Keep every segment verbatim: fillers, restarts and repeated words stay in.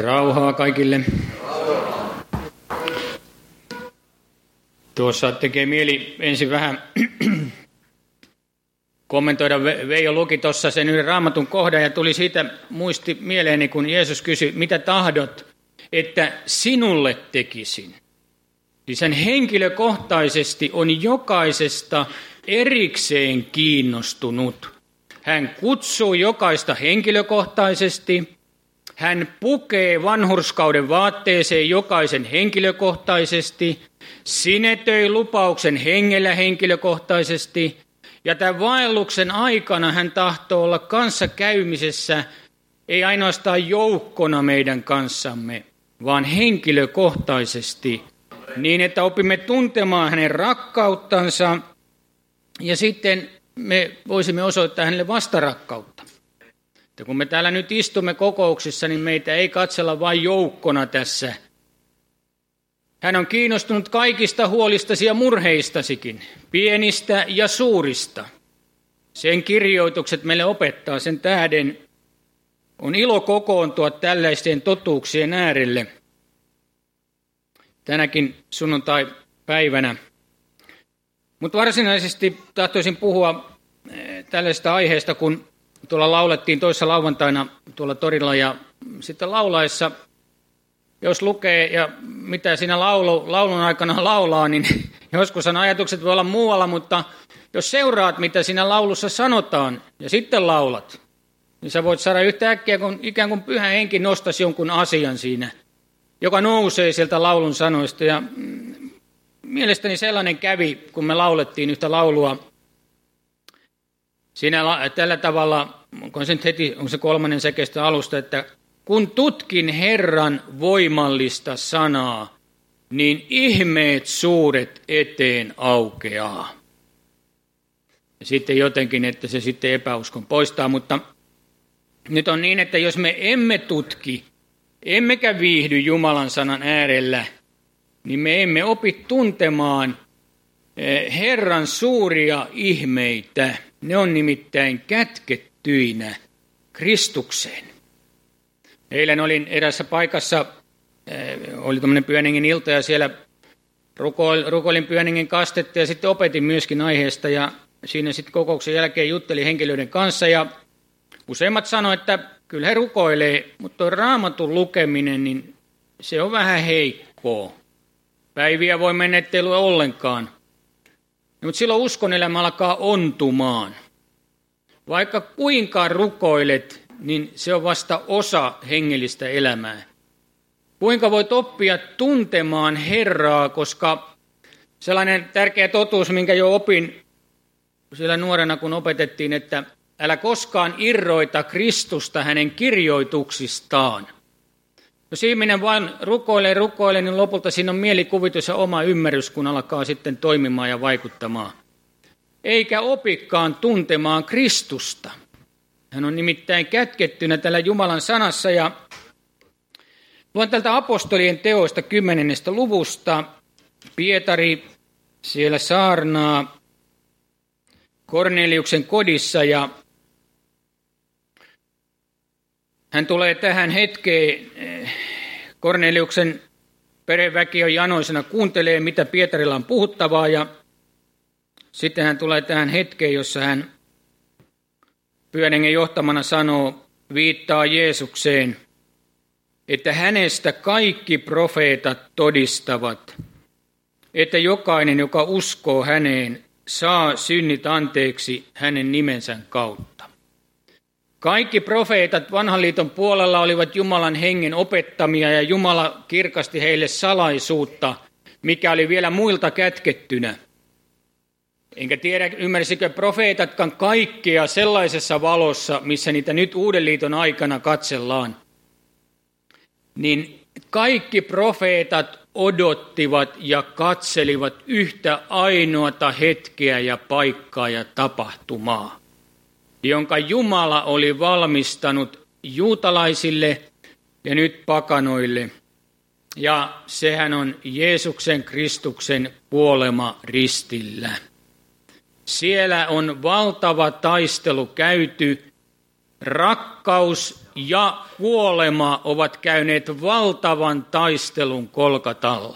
Rauhaa kaikille. Tuossa tekee mieli ensin vähän kommentoida. Veijo luki tuossa sen yhden raamatun kohdan ja tuli siitä muisti mieleeni, kun Jeesus kysyi, mitä tahdot, että sinulle tekisin. Siis hän henkilökohtaisesti on jokaisesta erikseen kiinnostunut. Hän kutsuu jokaista henkilökohtaisesti. Hän pukee vanhurskauden vaatteeseen jokaisen henkilökohtaisesti, sinetöi lupauksen hengellä henkilökohtaisesti, ja tämän vaelluksen aikana hän tahtoo olla kanssakäymisessä, ei ainoastaan joukkona meidän kanssamme, vaan henkilökohtaisesti, niin että opimme tuntemaan hänen rakkauttansa, ja sitten me voisimme osoittaa hänelle vastarakkautta. Että kun me täällä nyt istumme kokouksissa, niin meitä ei katsella vain joukkona tässä. Hän on kiinnostunut kaikista huolistasi ja murheistasikin, pienistä ja suurista. Sen kirjoitukset meille opettaa sen tähden. On ilo kokoontua tällaisten totuuksien äärelle tänäkin sunnuntai-päivänä. Mutta varsinaisesti tahtoisin puhua tällaista aiheesta, kun tuolla laulettiin toissa lauantaina tuolla torilla ja sitten laulaessa, jos lukee ja mitä siinä laulu, laulun aikana laulaa, niin joskus ajatukset voi olla muualla, mutta jos seuraat mitä siinä laulussa sanotaan ja sitten laulat, niin sä voit saada yhtäkkiä, kun ikään kuin Pyhä Henki nostaisi jonkun asian siinä, joka nousee sieltä laulun sanoista. Ja mielestäni sellainen kävi, kun me laulettiin yhtä laulua. Siinä tällä tavalla, onko se nyt heti, on se kolmannen säkeistön alusta, että kun tutkin Herran voimallista sanaa, niin ihmeet suuret eteen aukeaa. Ja sitten jotenkin, että se sitten epäuskon poistaa, mutta nyt on niin, että jos me emme tutki, emmekä viihdy Jumalan sanan äärellä, niin me emme opi tuntemaan Herran suuria ihmeitä. Ne on nimittäin kätkettyinä Kristukseen. Eilen olin erässä paikassa, oli tämmöinen Pyhän Hengen ilta ja siellä rukoilin Pyhän Hengen kastetta ja sitten opetin myöskin aiheesta ja siinä sitten kokouksen jälkeen juttelin henkilöiden kanssa ja useimmat sanoivat, että kyllä he rukoilee, mutta tuo raamatun lukeminen, niin se on vähän heikkoa. Päiviä voi mennä, ettei lue ollenkaan. Mutta silloin uskon elämä alkaa ontumaan. Vaikka kuinka rukoilet, niin se on vasta osa hengellistä elämää. Kuinka voit oppia tuntemaan Herraa, koska sellainen tärkeä totuus, minkä jo opin siellä nuorena, kun opetettiin, että älä koskaan irroita Kristusta hänen kirjoituksistaan. Jos ihminen vain rukoilee, rukoilee, niin lopulta siinä on mielikuvitus ja oma ymmärrys, kun alkaa sitten toimimaan ja vaikuttamaan. Eikä opikaan tuntemaan Kristusta. Hän on nimittäin kätkettynä tällä Jumalan sanassa ja luen tältä apostolien teoista kymmenennestä luvusta. Pietari siellä saarnaa Korneliuksen kodissa ja hän tulee tähän hetkeen, Korneliuksen perheväki on janoisena, kuuntelee mitä Pietarilla on puhuttavaa ja sitten hän tulee tähän hetkeen, jossa hän Pyhän Hengen johtamana sanoo, viittaa Jeesukseen, että hänestä kaikki profeetat todistavat, että jokainen, joka uskoo häneen, saa synnit anteeksi hänen nimensä kautta. Kaikki profeetat vanhan liiton puolella olivat Jumalan hengen opettamia ja Jumala kirkasti heille salaisuutta, mikä oli vielä muilta kätkettynä. Enkä tiedä, ymmärsikö profeetatkaan kaikkea sellaisessa valossa, missä niitä nyt uuden liiton aikana katsellaan. Niin kaikki profeetat odottivat ja katselivat yhtä ainoata hetkeä ja paikkaa ja tapahtumaa, jonka Jumala oli valmistanut juutalaisille ja nyt pakanoille. Ja sehän on Jeesuksen Kristuksen kuolema ristillä. Siellä on valtava taistelu käyty. Rakkaus ja kuolema ovat käyneet valtavan taistelun Kolkatalla.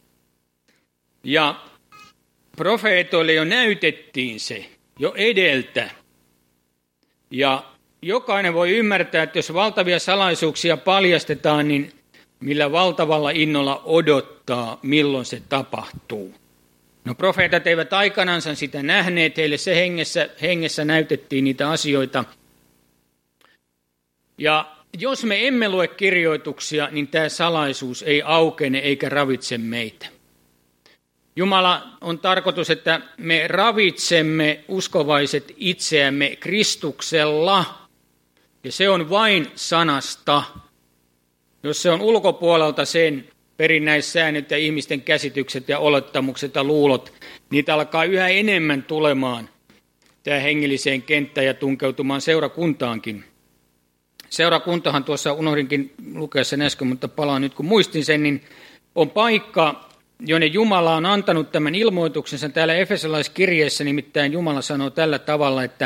Ja profeetoille jo näytettiin se jo edeltä. Ja jokainen voi ymmärtää, että jos valtavia salaisuuksia paljastetaan, niin millä valtavalla innolla odottaa, milloin se tapahtuu. No profeetat eivät aikanansa sitä nähneet, heille se hengessä, hengessä näytettiin niitä asioita. Ja jos me emme lue kirjoituksia, niin tämä salaisuus ei aukene eikä ravitse meitä. Jumala on tarkoitus, että me ravitsemme uskovaiset itseämme Kristuksella, ja se on vain sanasta. Jos se on ulkopuolelta sen perinnäissäännöt ja ihmisten käsitykset ja olettamukset ja luulot, niitä alkaa yhä enemmän tulemaan tähän hengelliseen kenttään ja tunkeutumaan seurakuntaankin. Seurakuntahan tuossa unohdinkin lukea sen äsken, mutta palaan nyt kun muistin sen, niin on paikka, jonne Jumala on antanut tämän ilmoituksensa. Täällä Efesolaiskirjeessä nimittäin Jumala sanoo tällä tavalla, että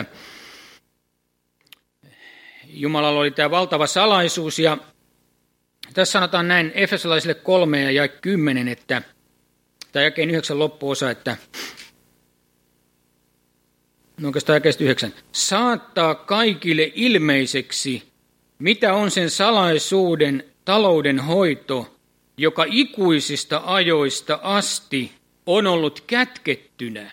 Jumalalla oli tämä valtava salaisuus, ja tässä sanotaan näin Efesolaisille kolme ja jae kymmenen, että, tai jakeen yhdeksän loppuosa, että, no oikeastaan jakeesta yhdeksän, saattaa kaikille ilmeiseksi, mitä on sen salaisuuden talouden hoito, joka ikuisista ajoista asti on ollut kätkettynä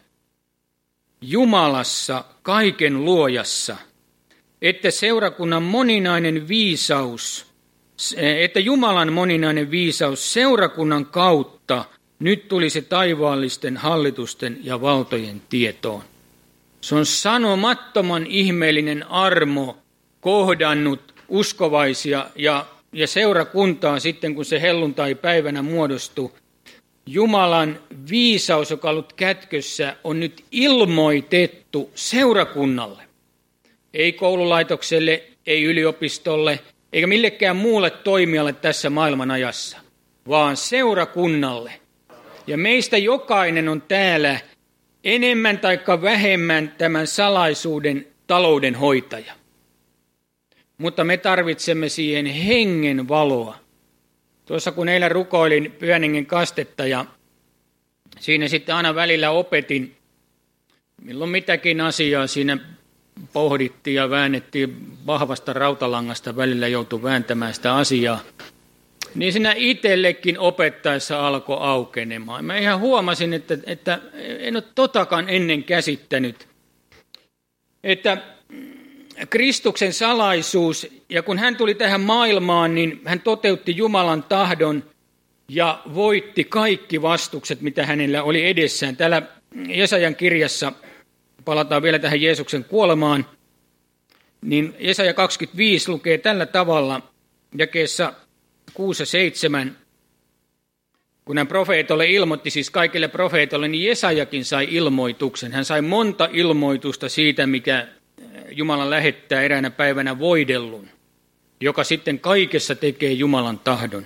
Jumalassa kaiken luojassa, että seurakunnan moninainen viisaus, että Jumalan moninainen viisaus seurakunnan kautta nyt tulisi taivaallisten hallitusten ja valtojen tietoon. Se on sanomattoman ihmeellinen armo kohdannut uskovaisia ja, ja seurakuntaa sitten, kun se helluntai-päivänä muodostui. Jumalan viisaus, joka on ollut kätkössä, on nyt ilmoitettu seurakunnalle. Ei koululaitokselle, ei yliopistolle, eikä millekään muulle toimijalle tässä maailman ajassa, vaan seurakunnalle. Ja meistä jokainen on täällä enemmän tai vähemmän tämän salaisuuden talouden hoitaja. Mutta me tarvitsemme siihen hengen valoa. Tuossa kun eilen rukoilin Pyhän Hengen kastetta ja siinä sitten aina välillä opetin, milloin mitäkin asiaa siinä pohdittiin ja väännettiin vahvasta rautalangasta, välillä joutui vääntämään sitä asiaa. Niin siinä itsellekin opettaessa alkoi aukenemaan. Mä ihan huomasin, että, että en ole totakaan ennen käsittänyt, että Kristuksen salaisuus, ja kun hän tuli tähän maailmaan, niin hän toteutti Jumalan tahdon ja voitti kaikki vastukset, mitä hänellä oli edessään. Täällä Jesajan kirjassa, palataan vielä tähän Jeesuksen kuolemaan, niin Jesaja kaksikymmentäviisi lukee tällä tavalla jakeessa kuusi ja seitsemän. Kun hän profeetolle ilmoitti, siis kaikille profeetolle, niin Jesajakin sai ilmoituksen. Hän sai monta ilmoitusta siitä, mikä Jumala lähettää eräänä päivänä voidellun, joka sitten kaikessa tekee Jumalan tahdon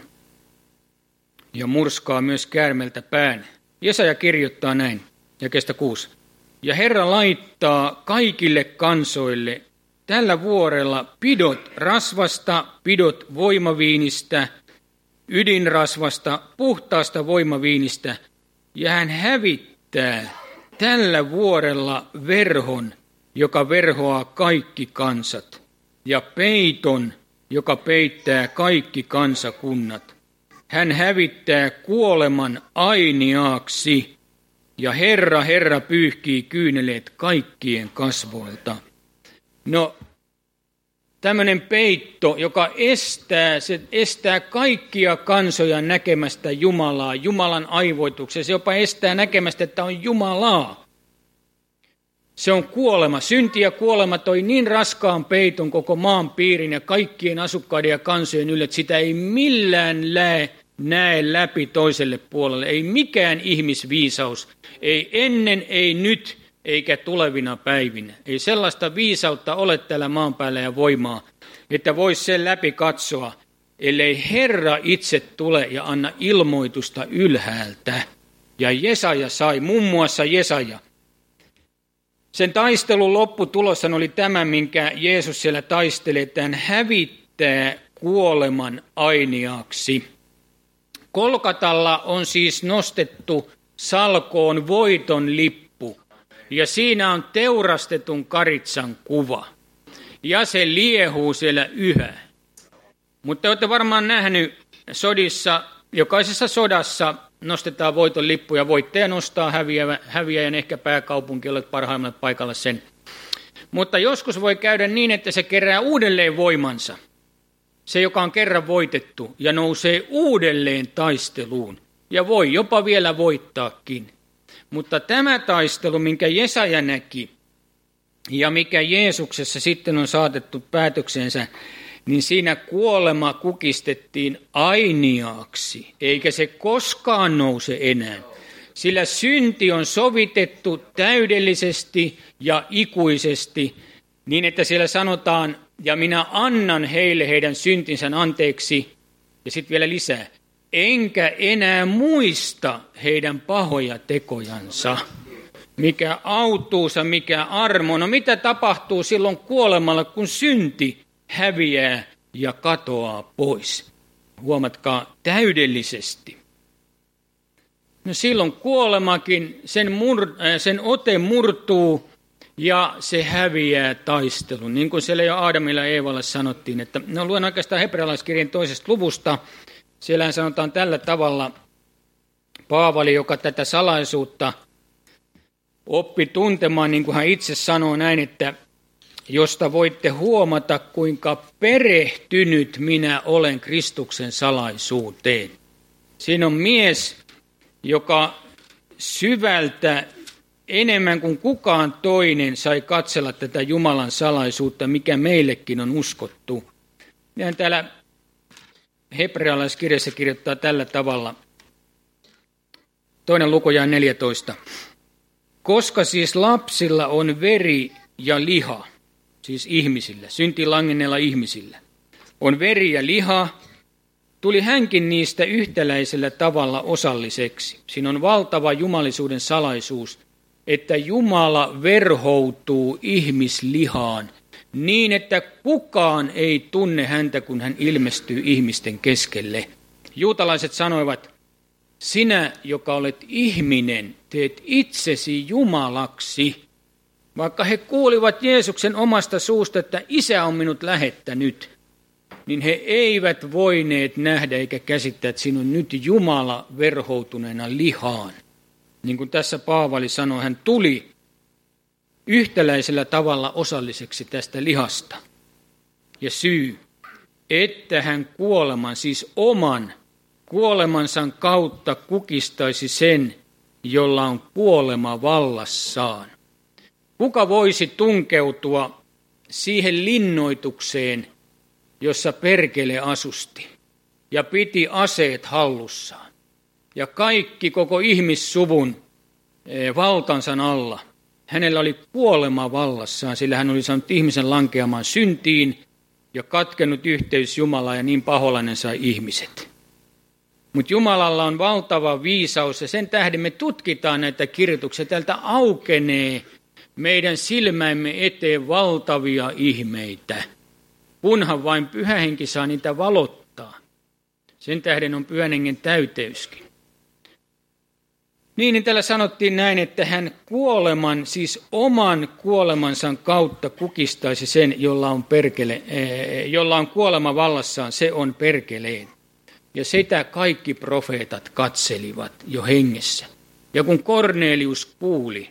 ja murskaa myös käärmeltä pään. Jesaja kirjoittaa näin, jakeesta kuusi. Ja Herra laittaa kaikille kansoille tällä vuorella pidot rasvasta, pidot voimaviinistä, ydinrasvasta, puhtaasta voimaviinistä, ja hän hävittää tällä vuorella verhon, joka verhoaa kaikki kansat, ja peiton, joka peittää kaikki kansakunnat. Hän hävittää kuoleman ainiaaksi, ja Herra, Herra pyyhkii kyyneleet kaikkien kasvoilta. No, tämmöinen peitto, joka estää, se estää kaikkia kansoja näkemästä Jumalaa, Jumalan aivoituksen. Se jopa estää näkemästä, että on Jumalaa. Se on kuolema. Synti ja kuolema toi niin raskaan peiton koko maan piirin ja kaikkien asukkaiden ja kansojen ylle, että sitä ei millään lää, näe läpi toiselle puolelle. Ei mikään ihmisviisaus. Ei ennen, ei nyt, eikä tulevina päivinä. Ei sellaista viisautta ole täällä maan päällä ja voimaa, että voisi sen läpi katsoa, ellei Herra itse tule ja anna ilmoitusta ylhäältä. Ja Jesaja sai, muun muassa Jesaja. Sen taistelun lopputulossa oli tämä, minkä Jeesus siellä taisteli, että hän hävitti nimittää kuoleman ainiaksi. Kolkatalla on siis nostettu salkoon voiton lippu, ja siinä on teurastetun karitsan kuva, ja se liehuu siellä yhä. Mutta olette varmaan nähnyt sodissa, jokaisessa sodassa nostetaan voiton lippu, ja voittaja nostaa häviäjä, häviäjän, ehkä pääkaupunki, olet parhaimmalle paikalla sen. Mutta joskus voi käydä niin, että se kerää uudelleen voimansa. Se, joka on kerran voitettu, ja nousee uudelleen taisteluun, ja voi jopa vielä voittaakin. Mutta tämä taistelu, minkä Jesaja näki, ja mikä Jeesuksessa sitten on saatettu päätöksensä, niin siinä kuolema kukistettiin ainiaaksi, eikä se koskaan nouse enää. Sillä synti on sovitettu täydellisesti ja ikuisesti, niin että siellä sanotaan, ja minä annan heille heidän syntinsä anteeksi, ja sitten vielä lisää, enkä enää muista heidän pahoja tekojansa. Mikä autuusa, mikä armo. No mitä tapahtuu silloin kuolemalla, kun synti häviää ja katoaa pois? Huomatkaa, täydellisesti. No silloin kuolemakin, sen, mur, äh, sen ote murtuu ja se häviää taistelun. Niin kuin siellä jo Aadamilla ja Eevalle sanottiin, että no luen oikeastaan hebrealaiskirjan toisesta luvusta. Siellähän sanotaan tällä tavalla, Paavali, joka tätä salaisuutta oppi tuntemaan, niin kuin hän itse sanoo näin, että josta voitte huomata, kuinka perehtynyt minä olen Kristuksen salaisuuteen. Siinä on mies, joka syvältä enemmän kuin kukaan toinen sai katsella tätä Jumalan salaisuutta, mikä meillekin on uskottu. Ja hän täällä hebrealaiskirjassa kirjoittaa tällä tavalla, toinen luku jae neljätoista. Koska siis lapsilla on veri ja liha, siis ihmisillä, syntiin langenneilla ihmisillä, on veri ja liha, tuli hänkin niistä yhtäläisellä tavalla osalliseksi. Siinä on valtava jumalisuuden salaisuus, että Jumala verhoutuu ihmislihaan niin, että kukaan ei tunne häntä, kun hän ilmestyy ihmisten keskelle. Juutalaiset sanoivat, sinä, joka olet ihminen, teet itsesi Jumalaksi. Vaikka he kuulivat Jeesuksen omasta suusta, että Isä on minut lähettänyt, niin he eivät voineet nähdä eikä käsittää, että siinä on nyt Jumala verhoutuneena lihaan. Niin kuin tässä Paavali sanoi, hän tuli yhtäläisellä tavalla osalliseksi tästä lihasta. Ja syy, että hän kuoleman, siis oman kuolemansa kautta kukistaisi sen, jolla on kuolema vallassaan. Kuka voisi tunkeutua siihen linnoitukseen, jossa perkele asusti ja piti aseet hallussaan? Ja kaikki koko ihmissuvun valtansa alla, hänellä oli kuolema vallassaan, sillä hän oli saanut ihmisen lankeamaan syntiin ja katkennut yhteys Jumalaan ja niin paholainen sai ihmiset. Mutta Jumalalla on valtava viisaus ja sen tähden me tutkitaan näitä kirjoituksia. Täältä aukenee meidän silmäimme eteen valtavia ihmeitä, kunhan vain Pyhä Henki saa niitä valottaa. Sen tähden on Pyhän Hengen täyteyskin. Niin, niin täällä sanottiin näin, että hän kuoleman, siis oman kuolemansa kautta kukistaisi sen, jolla on, perkele, jolla on kuolema vallassaan, se on perkeleen. Ja sitä kaikki profeetat katselivat jo hengessä. Ja kun Kornelius kuuli,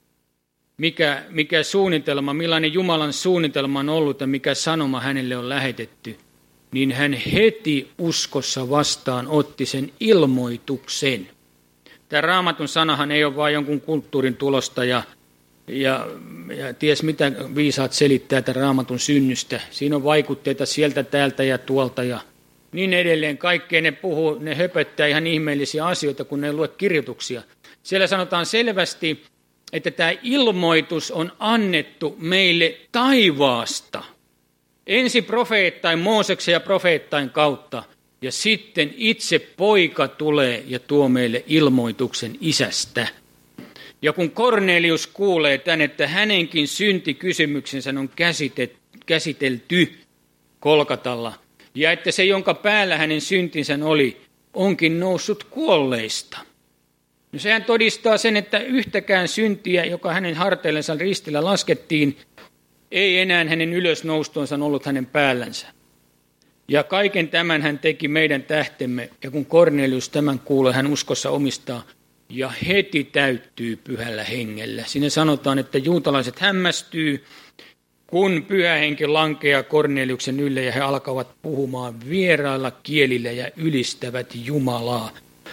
mikä, mikä suunnitelma, millainen Jumalan suunnitelma on ollut ja mikä sanoma hänelle on lähetetty, niin hän heti uskossa vastaan otti sen ilmoituksen. Tämä Raamatun sanahan ei ole vain jonkun kulttuurin tulosta ja, ja, ja ties mitä viisaat selittää tämän Raamatun synnystä. Siinä on vaikutteita sieltä, täältä ja tuolta ja niin edelleen. Kaikkeen ne puhuu, ne höpöttää ihan ihmeellisiä asioita, kun ne ei lue kirjoituksia. Siellä sanotaan selvästi, että tämä ilmoitus on annettu meille taivaasta. Ensin profeettain, Mooseksen ja profeettain kautta. Ja sitten itse poika tulee ja tuo meille ilmoituksen isästä. Ja kun Kornelius kuulee tämän, että hänenkin syntikysymyksensä on käsitelty, Kolkatalla, ja että se, jonka päällä hänen syntinsä oli, onkin noussut kuolleista. No sehän todistaa sen, että yhtäkään syntiä, joka hänen harteillensa ristillä laskettiin, ei enää hänen ylösnoustuonsa ollut hänen päällänsä. Ja kaiken tämän hän teki meidän tähtemme, ja kun Kornelius tämän kuulee, hän uskossa omistaa, ja heti täyttyy pyhällä hengellä. Siinä sanotaan, että juutalaiset hämmästyy, kun pyhä henki lankeaa Korneliuksen ylle, ja he alkavat puhumaan vierailla kielillä ja ylistävät Jumalaa.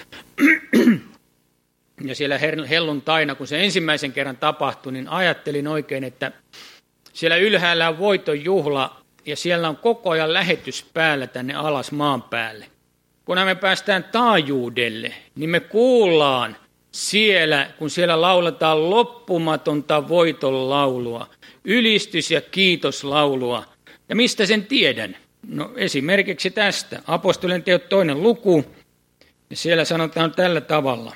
Ja siellä helluntaina, kun se ensimmäisen kerran tapahtui, niin ajattelin oikein, että siellä ylhäällä on voitonjuhla, ja siellä on koko ajan lähetys päällä tänne alas maan päälle. Kunhan me päästään taajuudelle, niin me kuullaan siellä, kun siellä lauletaan loppumatonta voiton laulua, ylistys- ja kiitoslaulua. Ja mistä sen tiedän? No esimerkiksi tästä. Apostolien teot toinen luku, ja siellä sanotaan tällä tavalla.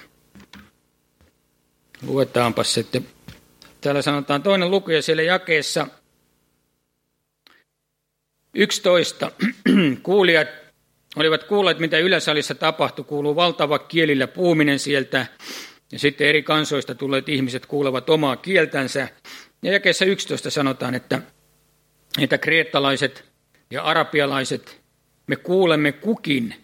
Luetaanpas sitten. Täällä sanotaan toinen luku, ja siellä jakeessa yksitoista. Kuulijat olivat kuulleet, mitä yläsalissa tapahtui. Kuuluu valtava kielillä puhuminen sieltä. Ja sitten eri kansoista tulleet ihmiset kuulevat omaa kieltänsä. Ja jakeessa yksitoista sanotaan, että, että kreettalaiset ja arabialaiset, me kuulemme kukin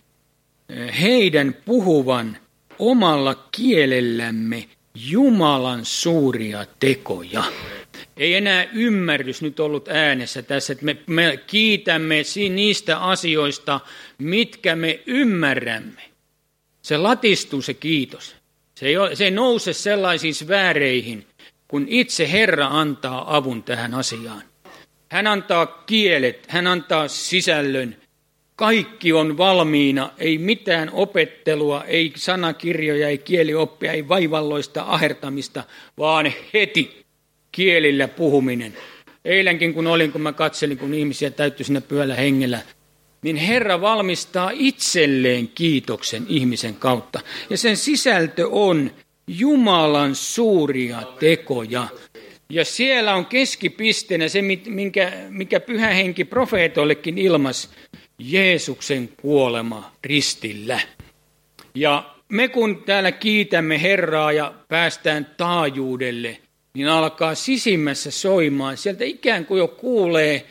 heidän puhuvan omalla kielellämme Jumalan suuria tekoja. Ei enää ymmärrys nyt ollut äänessä tässä, että me, me kiitämme niistä asioista, mitkä me ymmärrämme. Se latistuu se kiitos. Se ei, ole, se ei nouse sellaisiin sfääreihin, kun itse Herra antaa avun tähän asiaan. Hän antaa kielet, hän antaa sisällön. Kaikki on valmiina, ei mitään opettelua, ei sanakirjoja, ei kielioppia, ei vaivalloista ahertamista, vaan heti kielillä puhuminen. Eilenkin kun olin, kun mä katselin, kun ihmisiä täyttyi siinä pyöllä hengellä, niin Herra valmistaa itselleen kiitoksen ihmisen kautta. Ja sen sisältö on Jumalan suuria tekoja. Ja siellä on keskipisteenä se, minkä, mikä Pyhä Henki profeetoillekin ilmasi, Jeesuksen kuolema ristillä. Ja me kun täällä kiitämme Herraa ja päästään taajuudelle, niin alkaa sisimmässä soimaan. Sieltä ikään kuin jo kuulee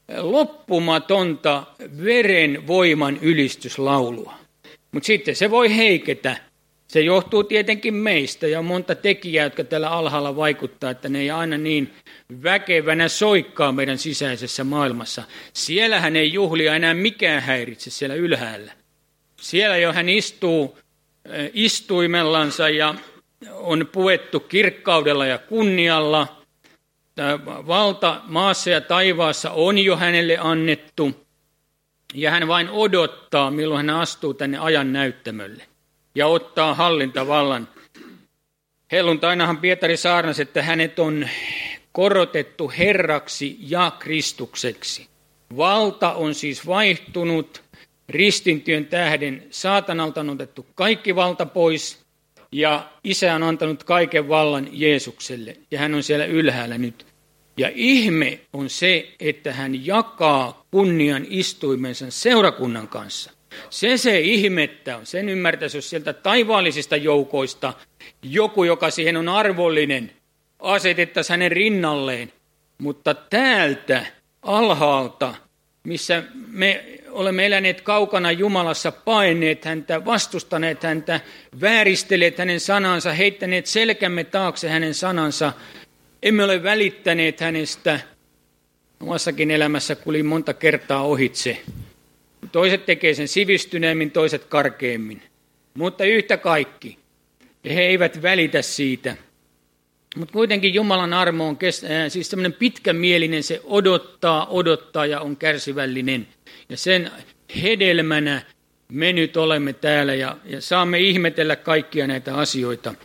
loppumatonta veren voiman ylistyslaulua. Mutta sitten se voi heiketä. Se johtuu tietenkin meistä ja on monta tekijää, jotka täällä alhaalla vaikuttaa, että ne ei aina niin väkevänä soikkaa meidän sisäisessä maailmassa. Siellähän ei juhlia enää mikään häiritse siellä ylhäällä. Siellä jo hän istuu istuimellansa ja on puettu kirkkaudella ja kunnialla. Tämä valta maassa ja taivaassa on jo hänelle annettu ja hän vain odottaa, milloin hän astuu tänne ajan näyttämölle ja ottaa hallintavallan. Helluntainahan Pietari saarnasi, että hänet on korotettu Herraksi ja Kristukseksi. Valta on siis vaihtunut, ristintyön tähden saatanalta on otettu kaikki valta pois ja Isä on antanut kaiken vallan Jeesukselle ja hän on siellä ylhäällä nyt. Ja ihme on se, että hän jakaa kunnian istuimensa seurakunnan kanssa. Se se ihmettä on. Sen ymmärtäisi, jos sieltä taivaallisista joukoista joku, joka siihen on arvollinen, asetettaisiin hänen rinnalleen. Mutta täältä alhaalta, missä me olemme eläneet kaukana Jumalassa, paineet häntä, vastustaneet häntä, vääristelleet hänen sanansa, heittäneet selkämme taakse hänen sanansa, emme ole välittäneet hänestä. Omassakin elämässä kulin monta kertaa ohitse. Toiset tekee sen sivistyneemmin, toiset karkeammin. Mutta yhtä kaikki. He eivät välitä siitä. Mutta kuitenkin Jumalan armo on kes- äh, siis semmoinen pitkämielinen, se odottaa, odottaa ja on kärsivällinen. Ja sen hedelmänä me nyt olemme täällä ja, ja saamme ihmetellä kaikkia näitä asioita.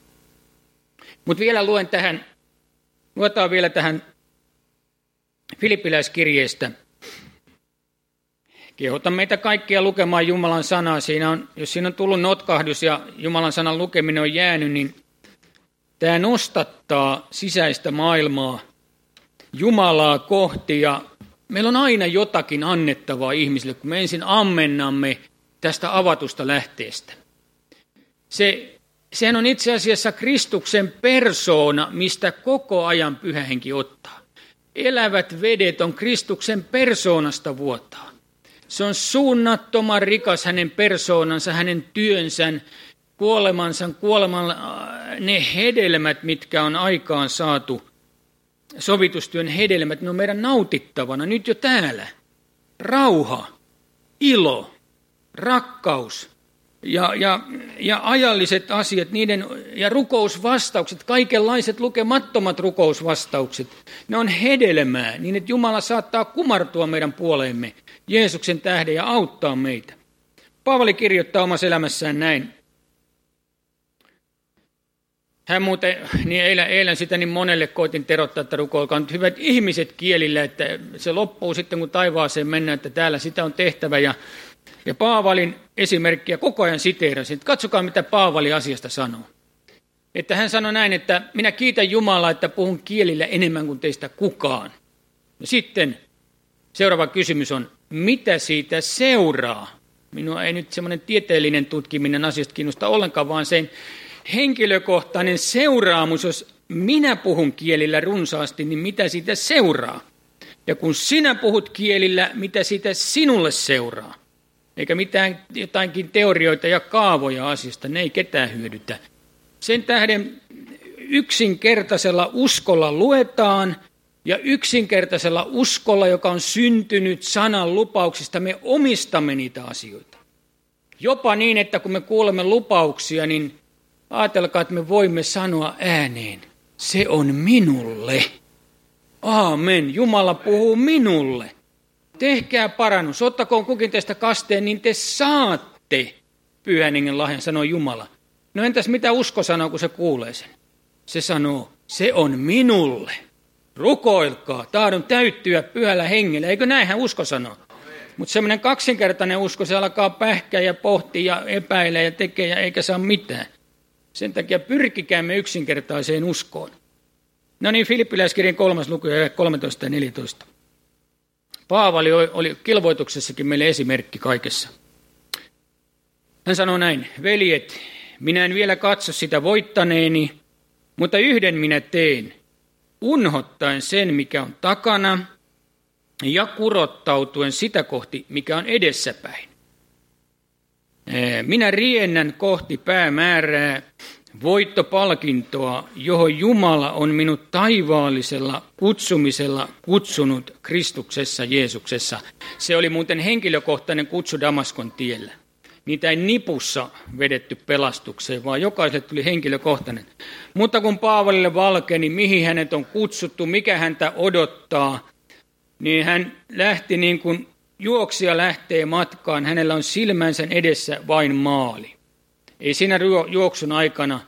Mutta vielä luen tähän, luetaan vielä tähän Filippiläiskirjeestä. Kehotan meitä kaikkia lukemaan Jumalan sanaa. Siinä on, jos siinä on tullut notkahdus ja Jumalan sanan lukeminen on jäänyt, niin tämä nostattaa sisäistä maailmaa Jumalaa kohti ja Meillä on aina jotakin annettavaa ihmisille, kun me ensin ammennamme tästä avatusta lähteestä. Se, sehän on itse asiassa Kristuksen persoona, mistä koko ajan Pyhä Henki ottaa. Elävät vedet on Kristuksen persoonasta vuotaa. Se on suunnattoman rikas hänen persoonansa, hänen työnsä, kuolemansa, kuoleman ne hedelmät, mitkä on aikaan saatu, sovitustyön hedelmät, ne on meidän nautittavana nyt jo täällä. Rauha, ilo, rakkaus ja, ja, ja ajalliset asiat, niiden, ja rukousvastaukset, kaikenlaiset lukemattomat rukousvastaukset, ne on hedelmää, niin että Jumala saattaa kumartua meidän puoleemme Jeesuksen tähden ja auttaa meitä. Paavali kirjoittaa omassa elämässään näin. Hän muuten, niin eilen, eilen sitä niin monelle koitin terottaa, että rukoilkaa nyt hyvät ihmiset kielillä, että se loppuu sitten kun taivaaseen mennään, että täällä sitä on tehtävä. Ja, ja Paavalin esimerkkiä koko ajan siteerasin, että katsokaa mitä Paavali asiasta sanoo. Että hän sanoi näin, että minä kiitän Jumalaa, että puhun kielillä enemmän kuin teistä kukaan. Ja sitten seuraava kysymys on, mitä siitä seuraa? Minua ei nyt semmoinen tieteellinen tutkiminen asiasta kiinnosta ollenkaan, vaan sen henkilökohtainen seuraamus, jos minä puhun kielillä runsaasti, niin mitä siitä seuraa? Ja kun sinä puhut kielillä, mitä siitä sinulle seuraa? Eikä mitään jotainkin teorioita ja kaavoja asiasta, ne ei ketään hyödytä. Sen tähden yksinkertaisella uskolla luetaan, ja yksinkertaisella uskolla, joka on syntynyt sanan lupauksista, me omistamme niitä asioita. Jopa niin, että kun me kuulemme lupauksia, niin ajatelkaa, että me voimme sanoa ääneen, se on minulle. Aamen, Jumala puhuu minulle. Tehkää parannus, ottakoon kukin teistä kasteen, niin te saatte Pyhän Hengen lahjan, sanoo Jumala. No entäs mitä usko sanoo, kun se kuulee sen? Se sanoo, se on minulle. Rukoilkaa, tahdon täyttyä Pyhällä Hengellä, eikö näinhän usko sanoo? Mutta semmoinen kaksinkertainen usko, se alkaa pähkää ja pohtia ja epäilee ja tekee ja eikä saa mitään. Sen takia pyrkikäämme yksinkertaiseen uskoon. No niin, Filippiläiskirjan kolmas luku ja kolmetoista ja neljätoista. Paavali oli kilvoituksessakin meille esimerkki kaikessa. Hän sanoi näin, veljet, minä en vielä katso sitä voittaneeni, mutta yhden minä teen, unhottaen sen, mikä on takana, ja kurottautuen sitä kohti, mikä on edessäpäin. Minä riennän kohti päämäärää, voittopalkintoa, johon Jumala on minut taivaallisella kutsumisella kutsunut Kristuksessa Jeesuksessa. Se oli muuten henkilökohtainen kutsu Damaskon tiellä. Niitä ei nipussa vedetty pelastukseen, vaan jokaiselle tuli henkilökohtainen. Mutta kun Paavalille valkeni, mihin hänet on kutsuttu, mikä häntä odottaa, niin hän lähti niin kuin juoksija lähtee matkaan, hänellä on silmänsä edessä vain maali. Ei siinä juoksun aikana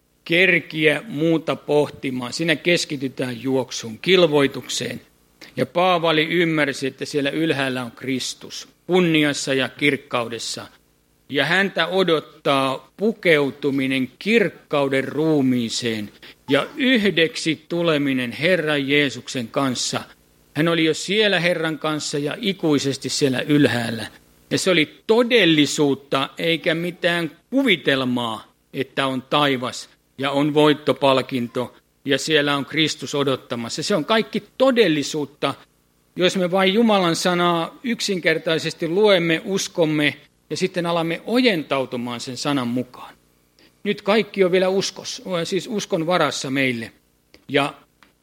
kerkiä muuta pohtimaan, siinä keskitytään juoksuun, kilvoitukseen. Ja Paavali ymmärsi, että siellä ylhäällä on Kristus, kunniassa ja kirkkaudessa. Ja häntä odottaa pukeutuminen kirkkauden ruumiiseen ja yhdeksi tuleminen Herran Jeesuksen kanssa. Hän oli jo siellä Herran kanssa ja ikuisesti siellä ylhäällä. Ja se oli todellisuutta eikä mitään kuvitelmaa, että on taivas ja on voittopalkinto ja siellä on Kristus odottamassa. Se on kaikki todellisuutta, jos me vain Jumalan sanaa yksinkertaisesti luemme, uskomme ja sitten alamme ojentautumaan sen sanan mukaan. Nyt kaikki on vielä uskos, siis uskon varassa meille. Ja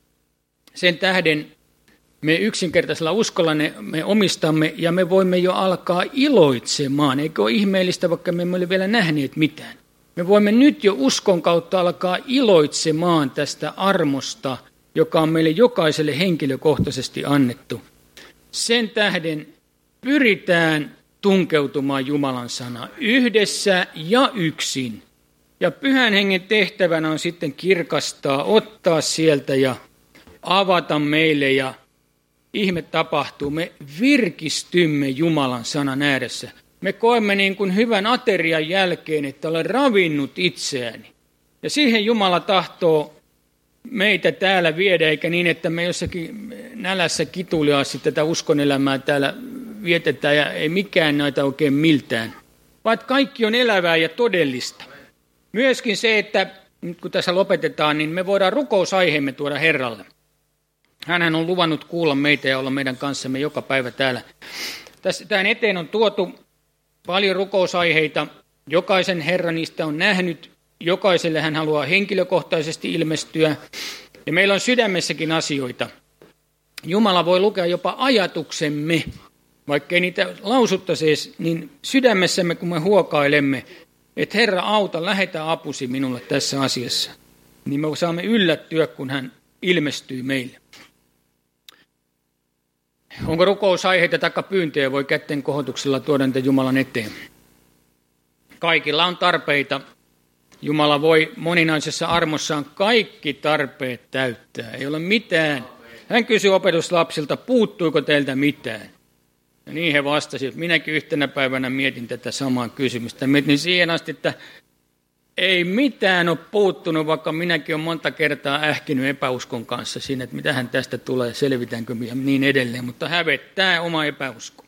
sen tähden me yksinkertaisella uskolla ne, me omistamme ja me voimme jo alkaa iloitsemaan. Eikö ole ihmeellistä, vaikka me emme ole vielä nähneet mitään. Me voimme nyt jo uskon kautta alkaa iloitsemaan tästä armosta, joka on meille jokaiselle henkilökohtaisesti annettu. Sen tähden pyritään tunkeutumaan Jumalan sanaan yhdessä ja yksin. Ja Pyhän Hengen tehtävänä on sitten kirkastaa, ottaa sieltä ja avata meille ja ihme tapahtuu. Me virkistymme Jumalan sanan ääressä. Me koemme niin kuin hyvän aterian jälkeen, että olen ravinnut itseäni. Ja siihen Jumala tahtoo meitä täällä viedä, eikä niin, että me jossakin nälässä kituliaasti tätä uskonelämää täällä vietetään ja ei mikään näitä oikein miltään, vaan kaikki on elävää ja todellista. Myöskin se, että nyt kun tässä lopetetaan, niin me voidaan rukousaiheemme tuoda Herralle. Hänhän on luvannut kuulla meitä ja olla meidän kanssamme joka päivä täällä. Tässä, tähän eteen on tuotu paljon rukousaiheita. Jokaisen Herra niistä on nähnyt. Jokaiselle hän haluaa henkilökohtaisesti ilmestyä. Ja meillä on sydämessäkin asioita. Jumala voi lukea jopa ajatuksemme, vaikkei niitä lausuttaisi, niin sydämessämme kun me huokailemme, että Herra auta, lähetä apusi minulle tässä asiassa, niin me saamme yllättyä, kun hän ilmestyy meille. Onko rukousaiheita tai pyyntöjä, voi kätten kohotuksella tuoda niitä Jumalan eteen. Kaikilla on tarpeita. Jumala voi moninaisessa armossaan kaikki tarpeet täyttää. Ei ole mitään. Hän kysyi opetuslapsilta, puuttuiko teiltä mitään? Ja niin he vastasivat. Minäkin yhtenä päivänä mietin tätä samaa kysymystä. Mietin siihen asti, että ei mitään ole puuttunut, vaikka minäkin olen monta kertaa ähkinyt epäuskon kanssa siinä, että mitähän tästä tulee, selvitäänkö ja niin edelleen. Mutta hävettää oma epäusko.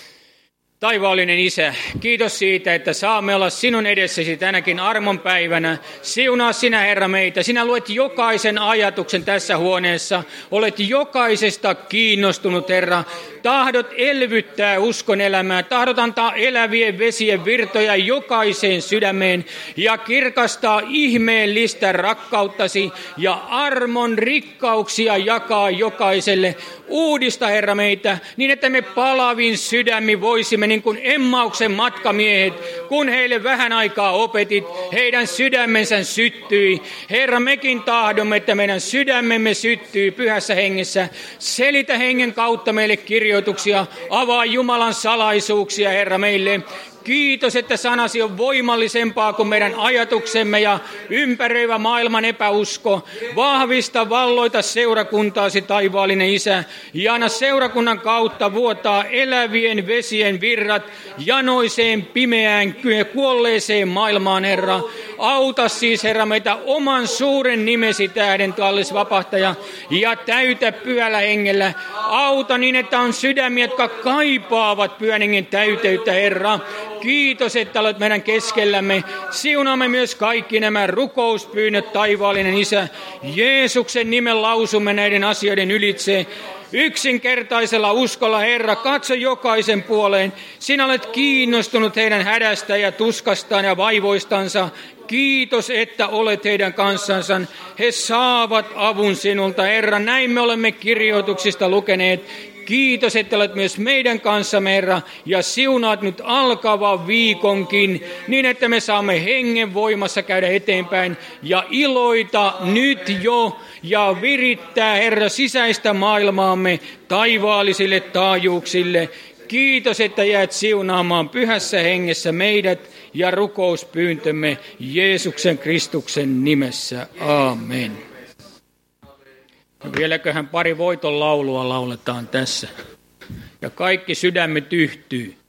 Taivaallinen Isä, kiitos siitä, että saamme olla sinun edessäsi tänäkin armonpäivänä. Siunaa sinä, Herra, meitä. Sinä luet jokaisen ajatuksen tässä huoneessa. Olet jokaisesta kiinnostunut, Herra. Tahdot elvyttää uskon elämää. Tahdot antaa elävien vesien virtoja jokaiseen sydämeen ja kirkastaa ihmeellistä rakkauttasi ja armon rikkauksia jakaa jokaiselle. Uudista, Herra, meitä niin, että me palavin sydämin voisimme niin kuin Emmauksen matkamiehet, kun heille vähän aikaa opetit, heidän sydämensä syttyi. Herra, mekin tahdomme, että meidän sydämemme syttyy pyhässä hengessä. Selitä hengen kautta meille kirjoituksia, avaa Jumalan salaisuuksia, Herra, meille. Kiitos, että sanasi on voimallisempaa kuin meidän ajatuksemme ja ympäröivä maailman epäusko. Vahvista, valloita seurakuntaasi, taivaallinen Isä, ja anna seurakunnan kautta vuotaa elävien vesien virrat janoiseen, pimeään, kuolleeseen maailmaan, Herra. Auta siis, Herra, meitä oman suuren nimesi tähden, kallis vapahtaja, ja täytä pyhällä hengellä. Auta niin, että on sydämiä, jotka kaipaavat pyhän hengen täyteyttä, Herra. Kiitos, että olet meidän keskellämme. Siunaamme myös kaikki nämä rukouspyynnöt, taivaallinen Isä. Jeesuksen nimen lausumme näiden asioiden ylitse. Yksinkertaisella uskolla, Herra, katso jokaisen puoleen. Sinä olet kiinnostunut heidän hädästä ja tuskastaan ja vaivoistansa. Kiitos, että olet heidän kanssansa. He saavat avun sinulta, Herra. Näin me olemme kirjoituksista lukeneet. Kiitos, että olet myös meidän kanssamme, Herra, ja siunaat nyt alkavan viikonkin, niin että me saamme hengen voimassa käydä eteenpäin ja iloita nyt jo ja virittää, Herra, sisäistä maailmaamme taivaallisille taajuuksille. Kiitos, että jäät siunaamaan pyhässä hengessä meidät ja rukouspyyntömme Jeesuksen Kristuksen nimessä. Aamen. Vieläköhän pari voiton laulua lauletaan tässä. Ja kaikki sydämet yhtyy.